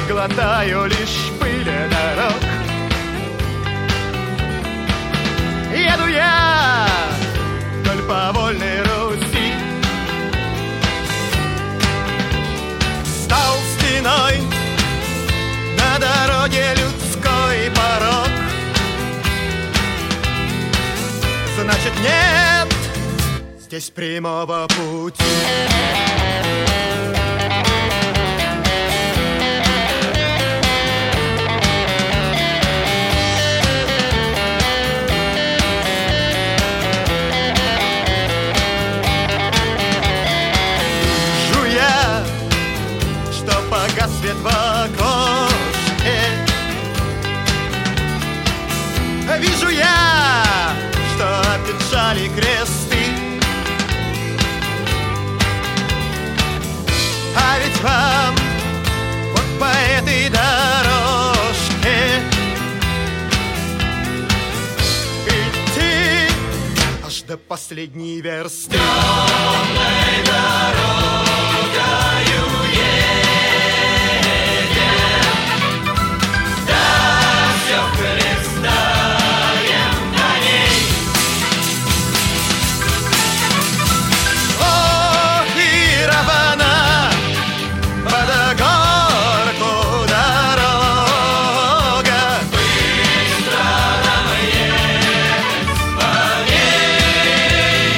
глотаю лишь пыль дорог. Еду я вдоль по вольной Руси, стал стеной на дороге людской порог. Значит, нет здесь прямого пути. Вижу я, что погас свет в окошке. Вижу я, что опечали кресты. А ведь вам вот по этой дорожке идти аж до последней версты. Темной дорогою едем, да все хлестаем на ней. О, и равана под горку дорога, быстро нам ехать по ней.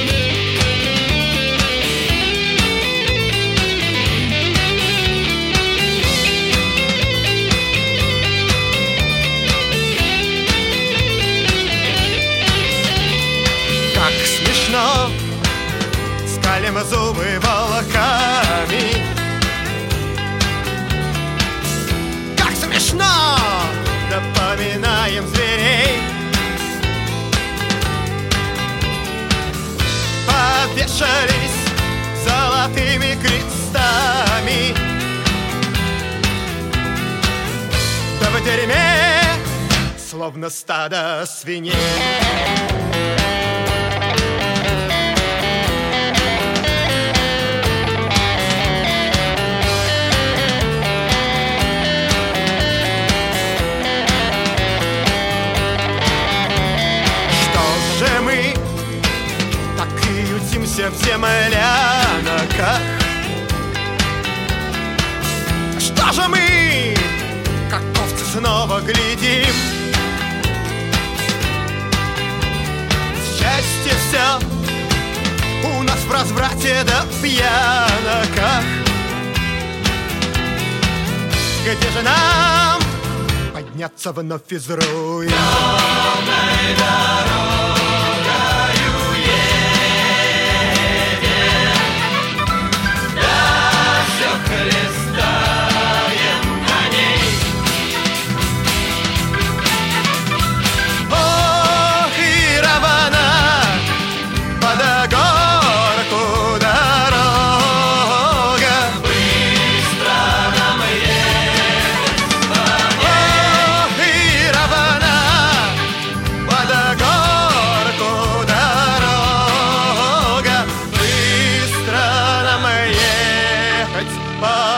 Как смешно скалим зубы волками, как смешно напоминаем зверей. Повешались золотыми крестами, да в дерьме словно стадо свиней. В земляноках. Что же мы, как овцы, снова глядим? Счастье все у нас в разврате да в пьяноках. Где же нам подняться вновь из руин? Темной дорогою хлестаем на ней. Ох, и равана под горку дорога, быстро нам ехать по ней. Ох, и равана под горку дорога, быстро нам ехать по